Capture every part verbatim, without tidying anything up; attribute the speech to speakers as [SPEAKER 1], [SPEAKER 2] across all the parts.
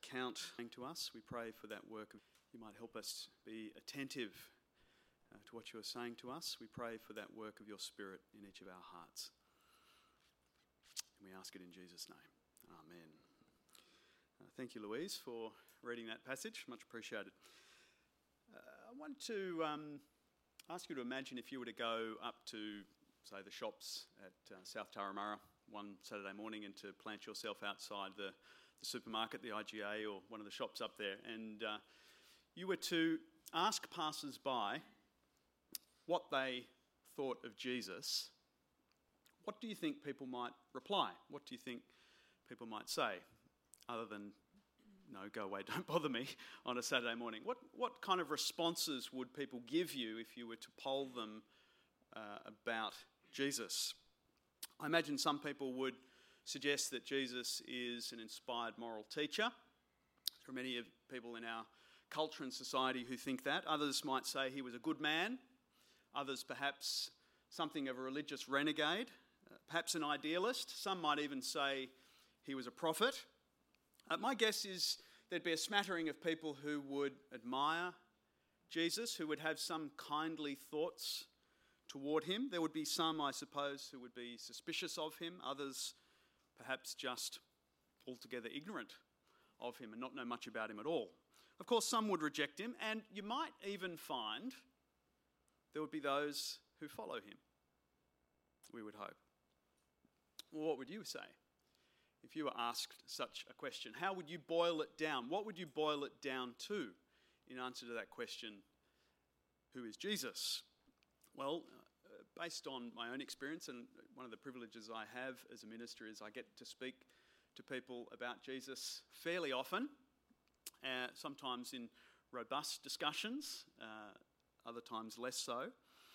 [SPEAKER 1] account to us. We pray for that work. You might help us be attentive uh, to what you are saying to us. We pray for that work of your Spirit in each of our hearts. And we ask it in Jesus' name. Amen. Uh, thank you, Louise, for reading that passage. Much appreciated. Uh, I want to um, ask you to imagine if you were to go up to, say, the shops at uh, South Turramurra one Saturday morning and to plant yourself outside the, the supermarket, the I G A, or one of the shops up there, and uh, you were to ask passers-by what they thought of Jesus. What do you think people might reply? What do you think people might say, other than, no, go away, don't bother me, on a Saturday morning? What what kind of responses would people give you if you were to poll them uh, about Jesus? I imagine some people would suggest that Jesus is an inspired moral teacher. There are many of people in our culture and society who think that. Others might say he was a good man. Others perhaps something of a religious renegade, uh, perhaps an idealist. Some might even say he was a prophet. Uh, my guess is there'd be a smattering of people who would admire Jesus, who would have some kindly thoughts toward him. There would be some, I suppose, who would be suspicious of him. Others perhaps just altogether ignorant of him and not know much about him at all. Of course, some would reject him, and you might even find there would be those who follow him, we would hope. Well, what would you say if you were asked such a question? How would you boil it down? What would you boil it down to in answer to that question, who is Jesus? Well, uh, based on my own experience, and one of the privileges I have as a minister is I get to speak to people about Jesus fairly often, uh, sometimes in robust discussions, uh, other times less so.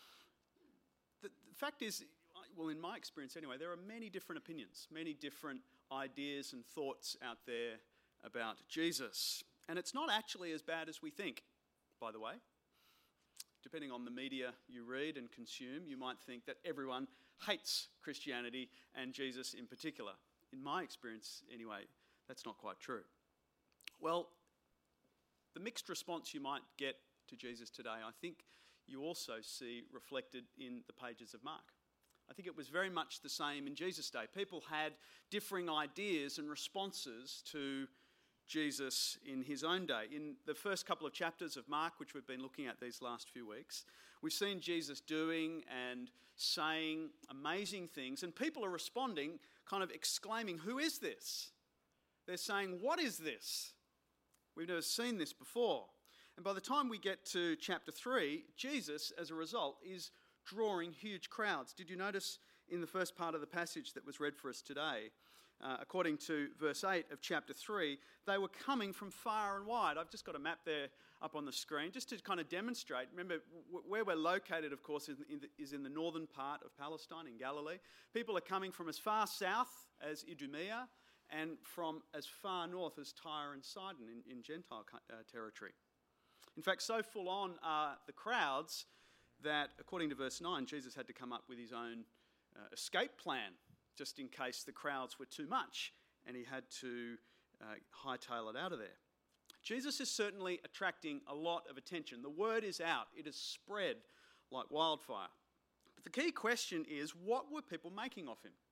[SPEAKER 1] The, the fact is, well, in my experience anyway, there are many different opinions, many different ideas and thoughts out there about Jesus. And it's not actually as bad as we think, by the way. Depending on the media you read and consume, you might think that everyone hates Christianity and Jesus in particular. In my experience, anyway, that's not quite true. Well, the mixed response you might get to Jesus today, I think you also see reflected in the pages of Mark. I think it was very much the same in Jesus' day. People had differing ideas and responses to Jesus in his own day. In the first couple of chapters of Mark, which we've been looking at these last few weeks, we've seen Jesus doing and saying amazing things, and people are responding, kind of exclaiming, "Who is this?" They're saying, "What is this? We've never seen this before." And by the time we get to chapter three, Jesus, as a result, is drawing huge crowds. Did you notice in the first part of the passage that was read for us today, uh, according to verse eight of chapter three, they were coming from far and wide. I've just got a map there up on the screen just to kind of demonstrate. Remember, w- where we're located, of course, is in, the, is in the northern part of Palestine, in Galilee. People are coming from as far south as Idumea and from as far north as Tyre and Sidon in, in Gentile uh, territory. In fact, so full on are the crowds that, according to verse nine, Jesus had to come up with his own uh, escape plan, just in case the crowds were too much, and he had to uh, hightail it out of there. Jesus is certainly attracting a lot of attention. The word is out. It has spread like wildfire. But the key question is, what were people making of him?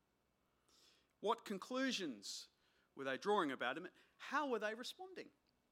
[SPEAKER 1] What conclusions were they drawing about him? How were they responding?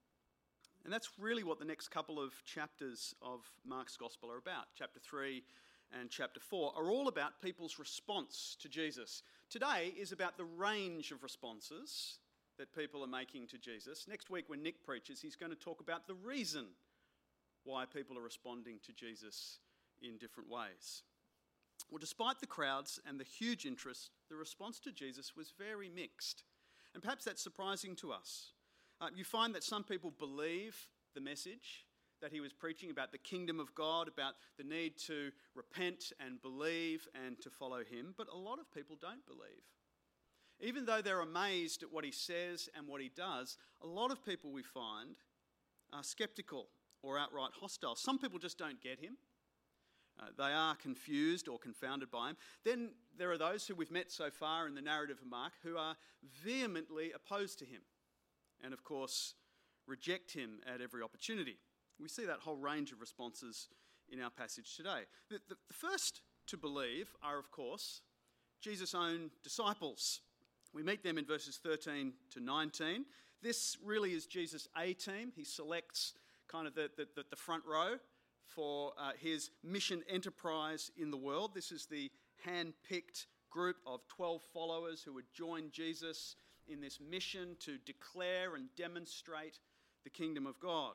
[SPEAKER 1] And that's really what the next couple of chapters of Mark's Gospel are about. Chapter three and chapter four are all about people's response to Jesus. Today is about the range of responses that people are making to Jesus. Next week when Nick preaches, he's going to talk about the reason why people are responding to Jesus in different ways. Well, despite the crowds and the huge interest, the response to Jesus was very mixed. And perhaps that's surprising to us. Uh, you find that some people believe the message that he was preaching about the kingdom of God, about the need to repent and believe and to follow him, but a lot of people don't believe. Even though they're amazed at what he says and what he does, a lot of people we find are sceptical or outright hostile. Some people just don't get him. Uh, they are confused or confounded by him. Then there are those who we've met so far in the narrative of Mark who are vehemently opposed to him. And of course, reject him at every opportunity. We see that whole range of responses in our passage today. The, the, the first to believe are, of course, Jesus' own disciples. We meet them in verses thirteen to nineteen. This really is Jesus' A-team. He selects kind of the, the, the front row for uh, his mission enterprise in the world. This is the hand-picked group of twelve followers who would join Jesus in this mission to declare and demonstrate the kingdom of God.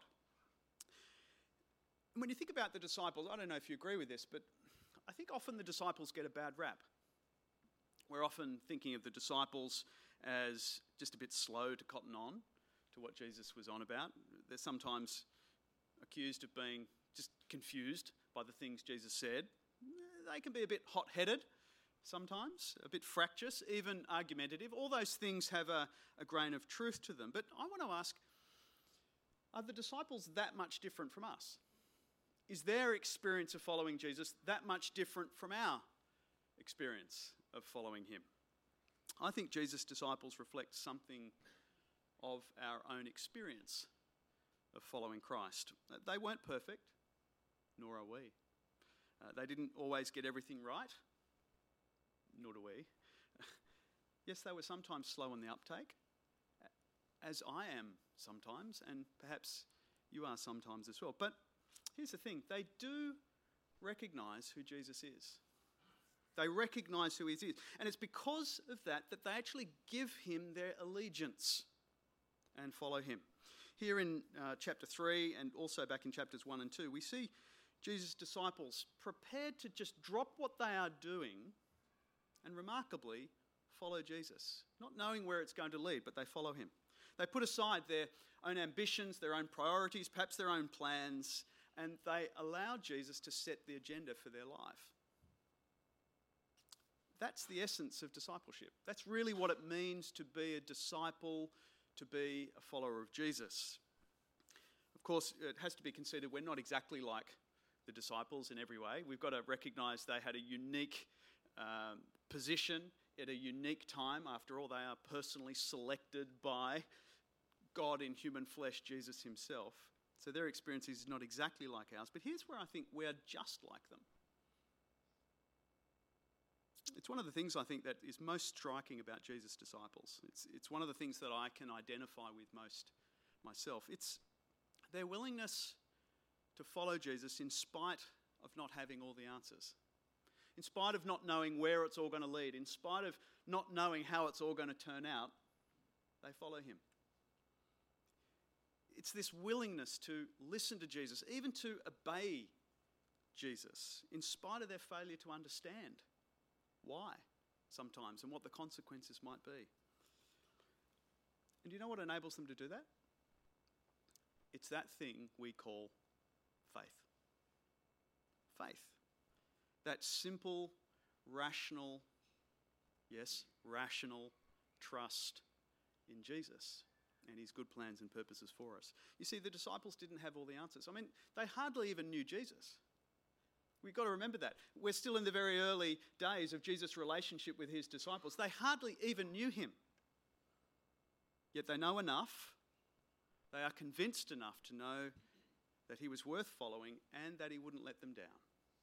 [SPEAKER 1] And when you think about the disciples, I don't know if you agree with this, but I think often the disciples get a bad rap. We're often thinking of the disciples as just a bit slow to cotton on to what Jesus was on about. They're sometimes accused of being just confused by the things Jesus said. They can be a bit hot-headed sometimes, a bit fractious, even argumentative. All those things have a, a grain of truth to them. But I want to ask, are the disciples that much different from us? Is their experience of following Jesus that much different from our experience of following him? I think Jesus' disciples reflect something of our own experience of following Christ. They weren't perfect, nor are we. Uh, they didn't always get everything right, nor do we. Yes, they were sometimes slow in the uptake, as I am sometimes, and perhaps you are sometimes as well. But here's the thing, they do recognise who Jesus is. They recognise who he is. And it's because of that that they actually give him their allegiance and follow him. Here in uh, chapter three and also back in chapters one and two, we see Jesus' disciples prepared to just drop what they are doing and remarkably follow Jesus, not knowing where it's going to lead, but they follow him. They put aside their own ambitions, their own priorities, perhaps their own plans, and they allow Jesus to set the agenda for their life. That's the essence of discipleship. That's really what it means to be a disciple, to be a follower of Jesus. Of course, it has to be considered we're not exactly like the disciples in every way. We've got to recognise they had a unique um, position at a unique time. After all, they are personally selected by God in human flesh, Jesus himself. So their experience is not exactly like ours. But here's where I think we are just like them. It's one of the things I think that is most striking about Jesus' disciples. It's, it's one of the things that I can identify with most myself. It's their willingness to follow Jesus in spite of not having all the answers. In spite of not knowing where it's all going to lead. In spite of not knowing how it's all going to turn out, they follow him. It's this willingness to listen to Jesus, even to obey Jesus, in spite of their failure to understand why sometimes and what the consequences might be. And do you know what enables them to do that? It's that thing we call faith. Faith. That simple, rational, yes, rational trust in Jesus and his good plans and purposes for us. You see, the disciples didn't have all the answers. I mean, they hardly even knew Jesus. We've got to remember that. We're still in the very early days of Jesus' relationship with his disciples. They hardly even knew him. Yet they know enough, they are convinced enough to know that he was worth following and that he wouldn't let them down.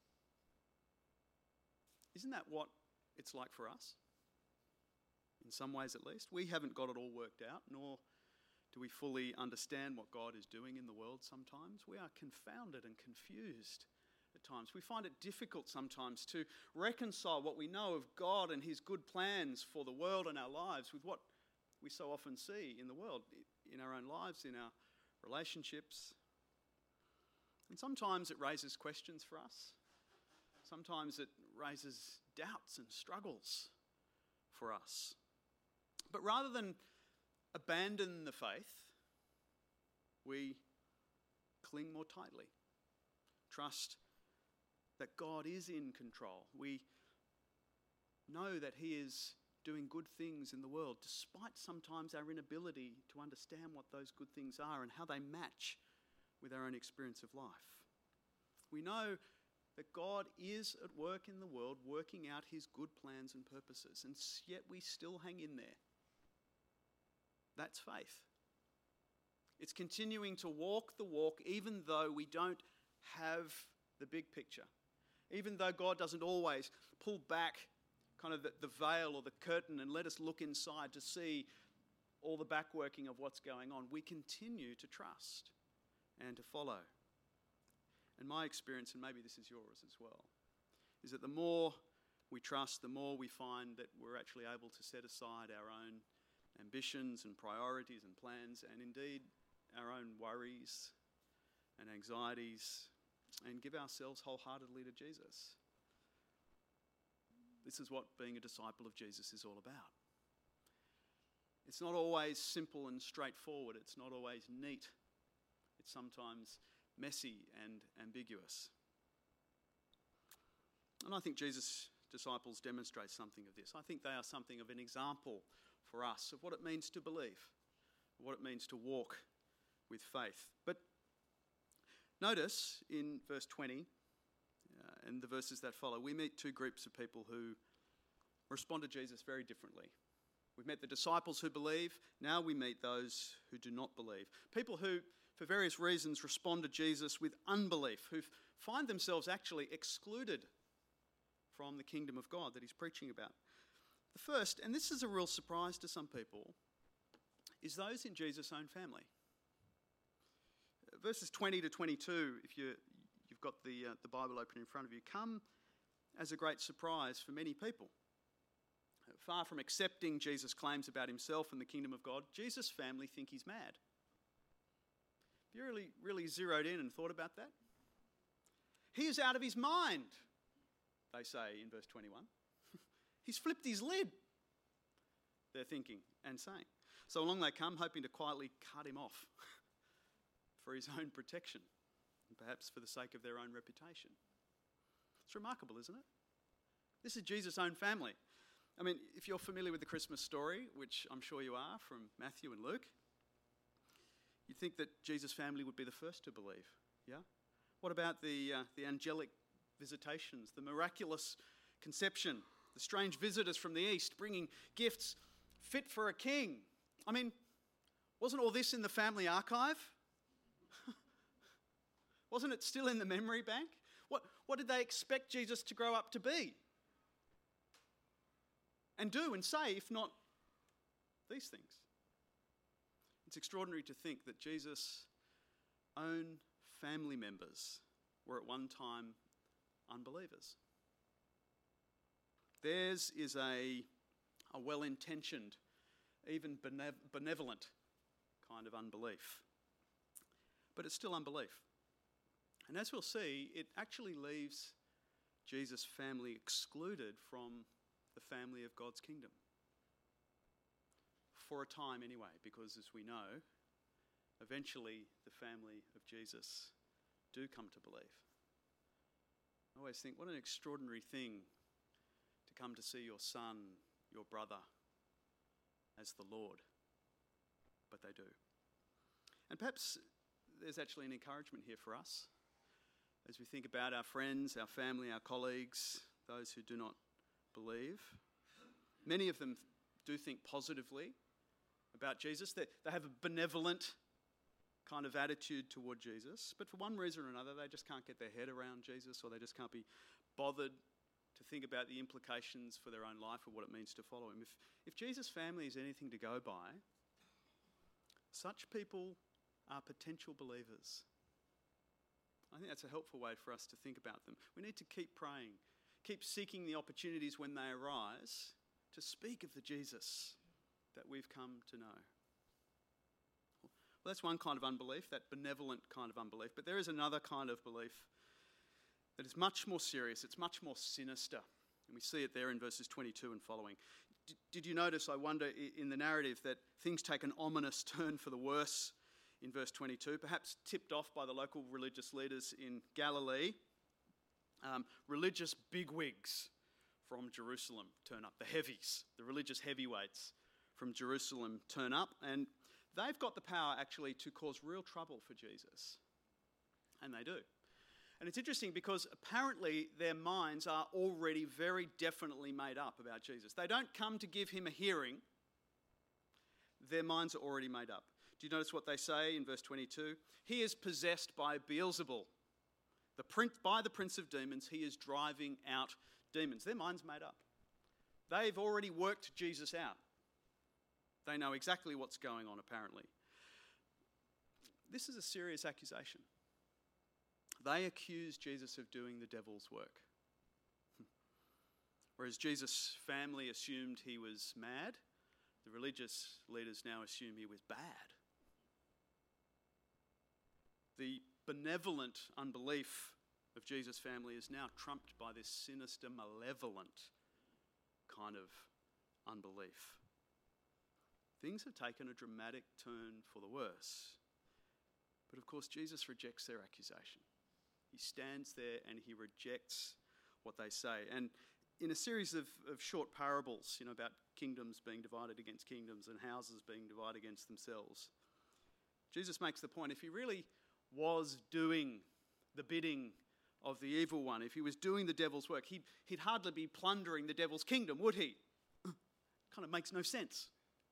[SPEAKER 1] Isn't that what it's like for us? In some ways at least. We haven't got it all worked out, nor do we fully understand what God is doing in the world sometimes. We are confounded and confused at times. We find it difficult sometimes to reconcile what we know of God and his good plans for the world and our lives with what we so often see in the world, in our own lives, in our relationships. And sometimes it raises questions for us. Sometimes it raises doubts and struggles for us. But rather than abandon the faith, we cling more tightly. Trust that God is in control. We know that he is doing good things in the world, despite sometimes our inability to understand what those good things are and how they match with our own experience of life. We know that God is at work in the world, working out his good plans and purposes, and yet we still hang in there. That's faith. It's continuing to walk the walk even though we don't have the big picture. Even though God doesn't always pull back kind of the, the veil or the curtain and let us look inside to see all the backworking of what's going on, we continue to trust and to follow. And my experience, and maybe this is yours as well, is that the more we trust, the more we find that we're actually able to set aside our own ambitions and priorities and plans, and indeed our own worries and anxieties, and give ourselves wholeheartedly to Jesus. This is what being a disciple of Jesus is all about. It's not always simple and straightforward. It's not always neat. It's sometimes messy and ambiguous. And I think Jesus' disciples demonstrate something of this. I think they are something of an example for us of what it means to believe, what it means to walk with faith. But notice in verse twenty uh, and the verses that follow, we meet two groups of people who respond to Jesus very differently. We've met the disciples who believe. Now we meet those who do not believe. People who, for various reasons, respond to Jesus with unbelief, who find themselves actually excluded from the kingdom of God that he's preaching about. The first, and this is a real surprise to some people, is those in Jesus' own family. Verses twenty to twenty-two, if you, you've got the, uh, the Bible open in front of you, come as a great surprise for many people. Far from accepting Jesus' claims about himself and the kingdom of God, Jesus' family think he's mad. Have you really, really zeroed in and thought about that? He is out of his mind, they say in verse twenty-one. He's flipped his lid, they're thinking and saying. So along they come, hoping to quietly cut him off for his own protection, and perhaps for the sake of their own reputation. It's remarkable, isn't it? This is Jesus' own family. I mean, if you're familiar with the Christmas story, which I'm sure you are from Matthew and Luke, you'd think that Jesus' family would be the first to believe, yeah? What about the, uh, the angelic visitations, the miraculous conception, the strange visitors from the east bringing gifts fit for a king? I mean, wasn't all this in the family archive? Wasn't it still in the memory bank? What, what did they expect Jesus to grow up to be? And do and say, if not these things. It's extraordinary to think that Jesus' own family members were at one time unbelievers. Theirs is a, a well-intentioned, even benev- benevolent kind of unbelief. But it's still unbelief. And as we'll see, it actually leaves Jesus' family excluded from the family of God's kingdom. For a time anyway, because as we know, eventually the family of Jesus do come to believe. I always think, what an extraordinary thing to come to see your son, your brother, as the Lord. But they do. And perhaps there's actually an encouragement here for us as we think about our friends, our family, our colleagues, those who do not believe. Many of them do think positively about Jesus. They, they have a benevolent kind of attitude toward Jesus, but for one reason or another, they just can't get their head around Jesus, or they just can't be bothered to think about the implications for their own life or what it means to follow him. If, if Jesus' family is anything to go by, such people are potential believers. I think that's a helpful way for us to think about them. We need to keep praying, keep seeking the opportunities when they arise to speak of the Jesus that we've come to know. Well, that's one kind of unbelief, that benevolent kind of unbelief. But there is another kind of belief that is much more serious. It's much more sinister. And we see it there in verses twenty-two and following. D- did you notice, I wonder, in the narrative that things take an ominous turn for the worse in verse twenty-two, perhaps tipped off by the local religious leaders in Galilee? Um, religious bigwigs from Jerusalem turn up, the heavies, the religious heavyweights from Jerusalem turn up, and they've got the power actually to cause real trouble for Jesus. And they do. And it's interesting because apparently their minds are already very definitely made up about Jesus. They don't come to give him a hearing. Their minds are already made up. Do you notice what they say in verse twenty-two? He is possessed by Beelzebul. The prin- by the prince of demons, he is driving out demons. Their mind's made up. They've already worked Jesus out. They know exactly what's going on, apparently. This is a serious accusation. They accuse Jesus of doing the devil's work. Whereas Jesus' family assumed he was mad, the religious leaders now assume he was bad. The benevolent unbelief of Jesus' family is now trumped by this sinister, malevolent kind of unbelief. Things have taken a dramatic turn for the worse. But of course, Jesus rejects their accusation. He stands there and he rejects what they say. And in a series of, of short parables, you know, about kingdoms being divided against kingdoms and houses being divided against themselves, Jesus makes the point, if he really was doing the bidding of the evil one, if he was doing the devil's work, he'd, he'd hardly be plundering the devil's kingdom, would he? Kind of makes no sense.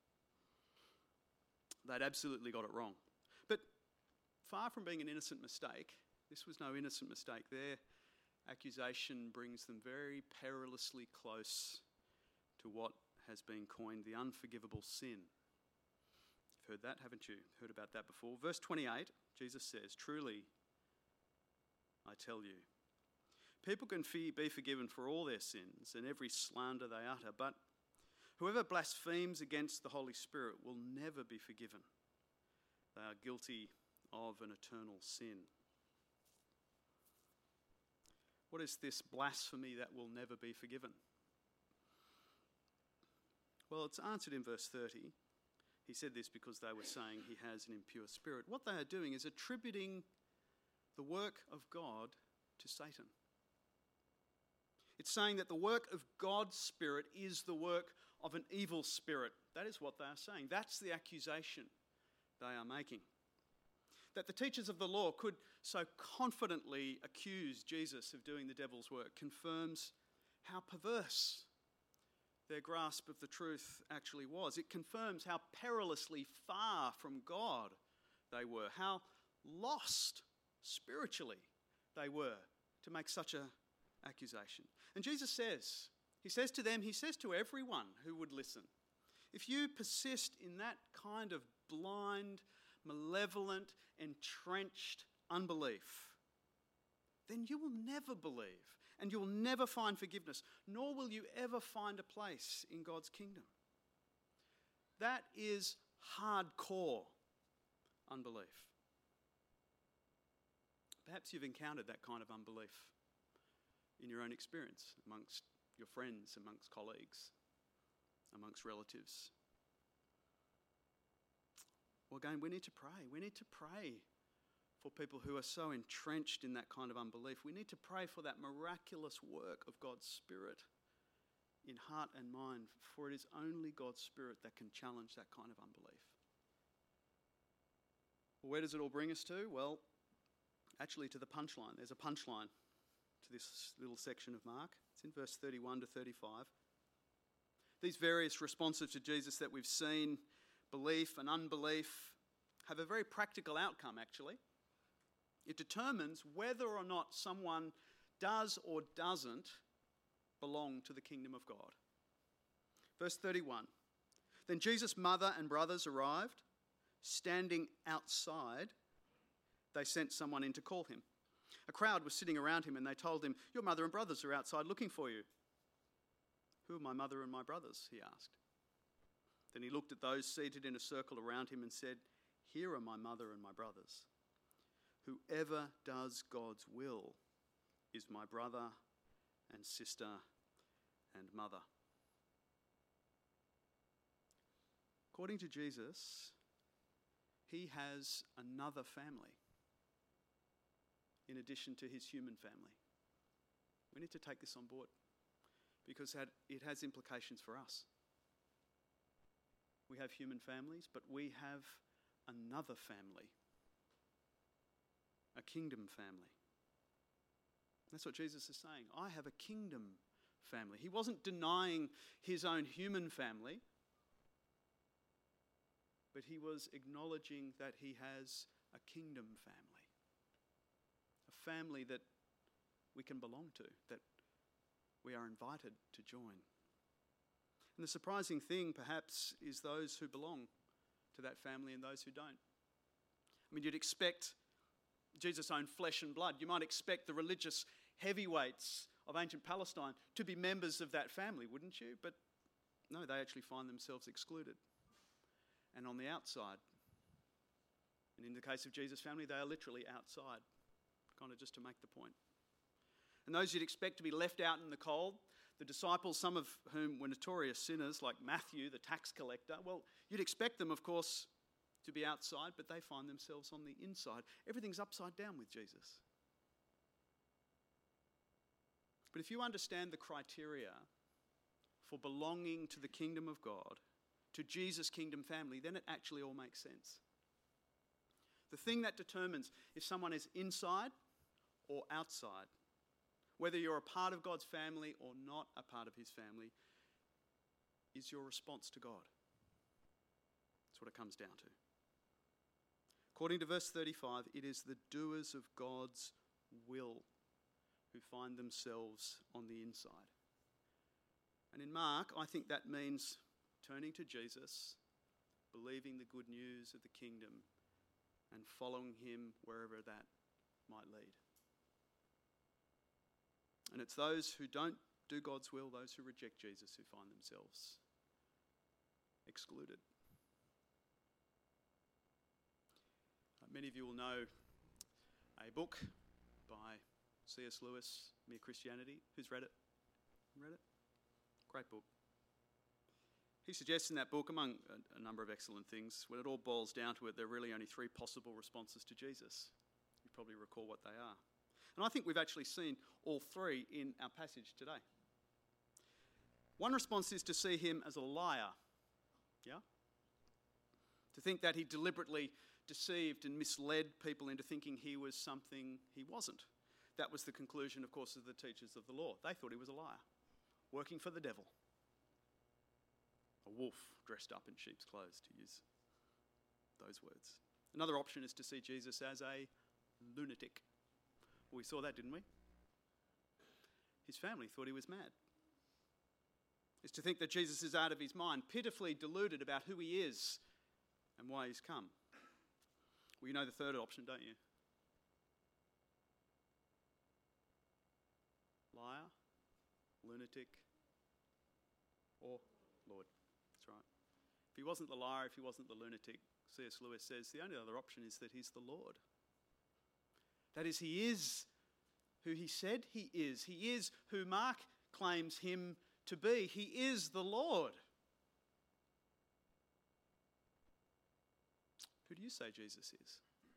[SPEAKER 1] They'd absolutely got it wrong. But far from being an innocent mistake, this was no innocent mistake. Their accusation brings them very perilously close to what has been coined the unforgivable sin. You've heard that, haven't you? Heard about that before. Verse twenty-eight, Jesus says, "Truly, I tell you, people can be forgiven for all their sins and every slander they utter, but whoever blasphemes against the Holy Spirit will never be forgiven. They are guilty of an eternal sin." What is this blasphemy that will never be forgiven? Well, it's answered in verse thirty. He said this because they were saying he has an impure spirit. What they are doing is attributing the work of God to Satan. It's saying that the work of God's Spirit is the work of an evil spirit. That is what they are saying. That's the accusation they are making. That the teachers of the law could so confidently accuse Jesus of doing the devil's work confirms how perverse their grasp of the truth actually was. It confirms how perilously far from God they were, how lost spiritually they were to make such an accusation. And Jesus says, he says to them, he says to everyone who would listen, if you persist in that kind of blind, malevolent, entrenched unbelief, then you will never believe and you will never find forgiveness, nor will you ever find a place in God's kingdom. That is hardcore unbelief. Perhaps you've encountered that kind of unbelief in your own experience, amongst your friends, amongst colleagues, amongst relatives. Well, again, we need to pray. We need to pray for people who are so entrenched in that kind of unbelief. We need to pray for that miraculous work of God's Spirit in heart and mind, for it is only God's Spirit that can challenge that kind of unbelief. Well, where does it all bring us to? Well, actually to the punchline. There's a punchline to this little section of Mark. It's in verse thirty-one to thirty-five. These various responses to Jesus that we've seen, belief and unbelief, have a very practical outcome, actually. It determines whether or not someone does or doesn't belong to the kingdom of God. Verse thirty-one. Then Jesus' mother and brothers arrived. Standing outside, they sent someone in to call him. A crowd was sitting around him and they told him, "Your mother and brothers are outside looking for you." "Who are my mother and my brothers?" he asked. Then he looked at those seated in a circle around him and said, "Here are my mother and my brothers. Whoever does God's will is my brother and sister and mother." According to Jesus, he has another family in addition to his human family. We need to take this on board because it has implications for us. We have human families, but we have another family. A kingdom family. That's what Jesus is saying. I have a kingdom family. He wasn't denying his own human family. but he was acknowledging that he has a kingdom family, a family that we can belong to, that we are invited to join. And the surprising thing, perhaps, is those who belong to that family and those who don't. I mean, you'd expect Jesus' own flesh and blood. You might expect the religious heavyweights of ancient Palestine to be members of that family, wouldn't you? But no, they actually find themselves excluded and on the outside. And in the case of Jesus' family, they are literally outside, kind of just to make the point. And those you'd expect to be left out in the cold, the disciples, some of whom were notorious sinners, like Matthew, the tax collector, well, you'd expect them, of course, to be outside, but they find themselves on the inside. Everything's upside down with Jesus. But if you understand the criteria for belonging to the kingdom of God, to Jesus' kingdom family, then it actually all makes sense. The thing that determines if someone is inside or outside, whether you're a part of God's family or not a part of his family, is your response to God. That's what it comes down to. According to verse thirty-five, it is the doers of God's will who find themselves on the inside. And in Mark, I think that means turning to Jesus, believing the good news of the kingdom, and following him wherever that might lead. And it's those who don't do God's will, those who reject Jesus, who find themselves excluded. Uh, many of you will know a book by C S Lewis, Mere Christianity. Who's read it? Read it? Great book. He suggests in that book, among a, a number of excellent things, when it all boils down to it, there are really only three possible responses to Jesus. You probably recall what they are. And I think we've actually seen all three in our passage today. One response is to see him as a liar. Yeah? To think that he deliberately deceived and misled people into thinking he was something he wasn't. That was the conclusion, of course, of the teachers of the law. They thought he was a liar, working for the devil. A wolf dressed up in sheep's clothes, to use those words. Another option is to see Jesus as a lunatic. Well, we saw that, didn't we? His family thought he was mad. It's to think that Jesus is out of his mind, pitifully deluded about who he is and why he's come. Well, you know the third option, don't you? Liar, lunatic, or Lord. That's right. If he wasn't the liar, if he wasn't the lunatic, C S Lewis says the only other option is that he's the Lord. That is, he is who he said he is. He is who Mark claims him to be. He is the Lord. Who do you say Jesus is?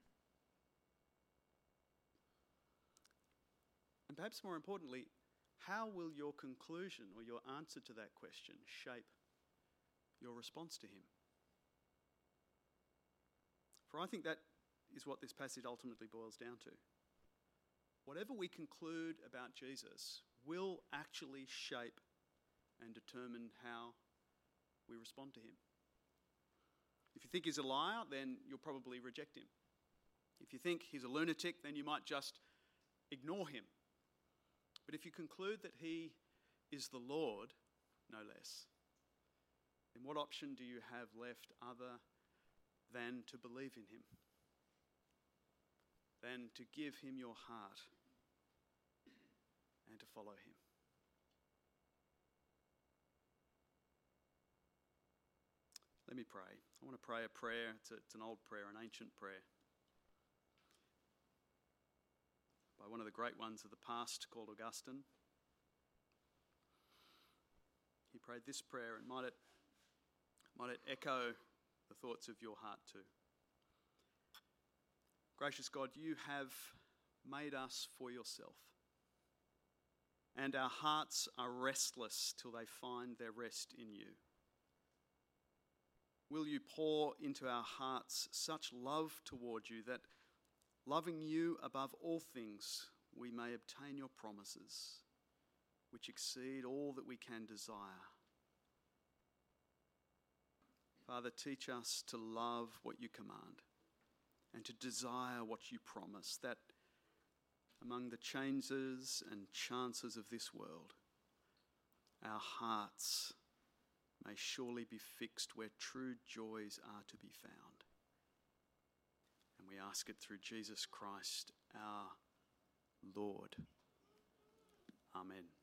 [SPEAKER 1] And perhaps more importantly, how will your conclusion or your answer to that question shape your response to him? For I think that is what this passage ultimately boils down to. Whatever we conclude about Jesus will actually shape and determine how we respond to him. If you think he's a liar, then you'll probably reject him. If you think he's a lunatic, then you might just ignore him. But if you conclude that he is the Lord, no less, then what option do you have left other than to believe in him? Than to give him your heart and to follow him? Let me pray. I want to pray a prayer. It's, a, it's an old prayer, an ancient prayer, by one of the great ones of the past called Augustine. He prayed this prayer, and might it, might it echo the thoughts of your heart too. Gracious God, you have made us for yourself, and our hearts are restless till they find their rest in you. Will you pour into our hearts such love toward you that, loving you above all things, we may obtain your promises, which exceed all that we can desire. Father, teach us to love what you command and to desire what you promise, that among the changes and chances of this world, our hearts may surely be fixed where true joys are to be found. And we ask it through Jesus Christ, our Lord. Amen.